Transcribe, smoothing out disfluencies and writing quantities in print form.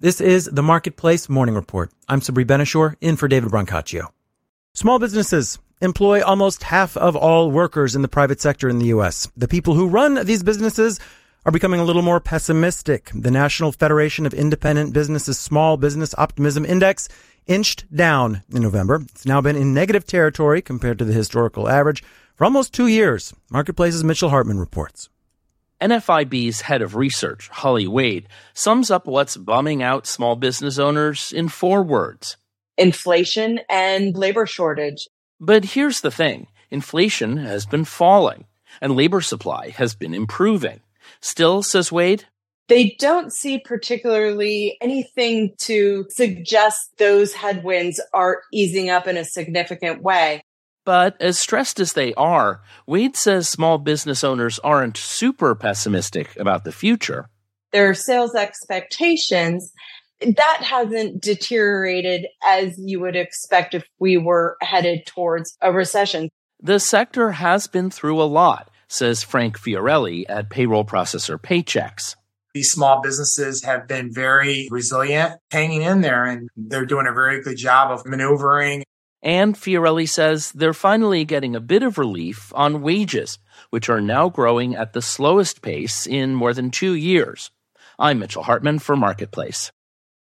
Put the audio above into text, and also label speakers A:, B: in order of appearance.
A: This is the Marketplace Morning Report. I'm Sabri Benishore, in for David Brancaccio. Small businesses employ almost half of all workers in the private sector in the U.S. The people who run these businesses are becoming a little more pessimistic. The National Federation of Independent Businesses Small Business Optimism Index inched down in November. It's now been in negative territory compared to the historical average for almost 2 years. Marketplace's Mitchell Hartman reports.
B: NFIB's head of research, Holly Wade, sums up what's bumming out small business owners in 4 words.
C: Inflation and labor shortage.
B: But here's the thing. Inflation has been falling, and labor supply has been improving. Still, says Wade,
C: they don't see particularly anything to suggest those headwinds are easing up in a significant way.
B: But as stressed as they are, Wade says small business owners aren't super pessimistic about the future.
C: Their sales expectations, that hasn't deteriorated as you would expect if we were headed towards a recession.
B: The sector has been through a lot, says Frank Fiorelli at payroll processor Paychex.
D: These small businesses have been very resilient, hanging in there, and they're doing a very good job of maneuvering.
B: And Fiorelli says they're finally getting a bit of relief on wages, which are now growing at the slowest pace in more than 2 years. I'm Mitchell Hartman for Marketplace.